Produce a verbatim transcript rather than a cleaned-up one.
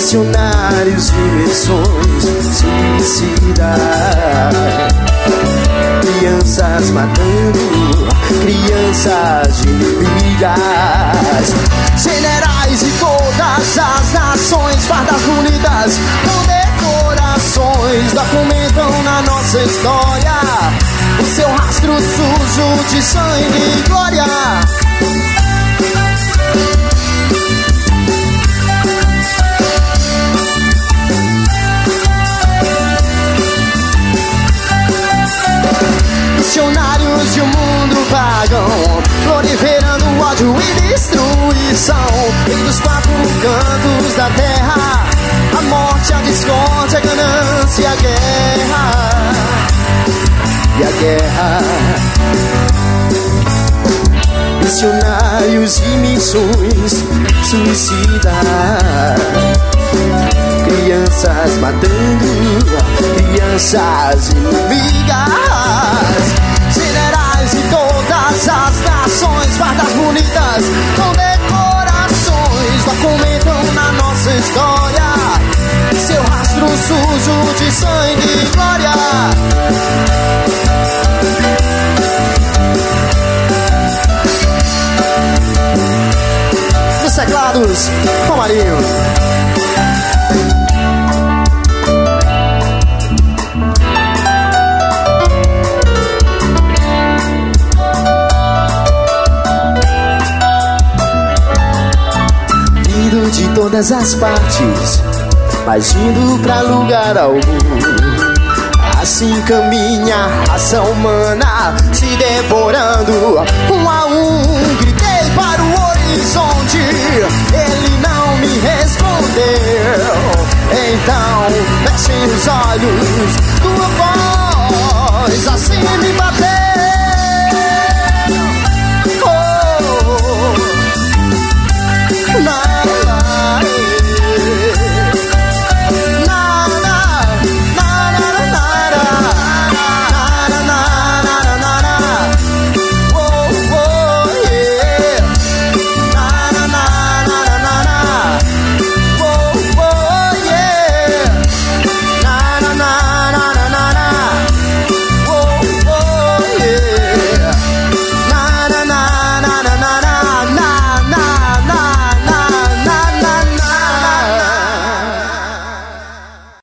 Missionários de missões suicidas, crianças matando crianças inimigas, generais de todas as nações, fardas unidas com decorações, documentam na nossa história o seu rastro sujo de sangue e glória. Missionários de um mundo pagão, proliferando ódio e destruição. Em dos quatro cantos da terra, a morte, a discórdia, a ganância e a guerra. E a guerra. Missionários e missões suicidas, crianças matando crianças inimigas, generais de todas as nações, fardas bonitas com decorações, documentam na nossa história seu rastro sujo de sangue e glória. Nos teclados, Romarinho. Vindo de todas as partes, mas indo pra lugar algum. Assim caminha a raça humana, se devorando um a um. Gritei para o horizonte, ele não me respondeu. Então fechem os olhos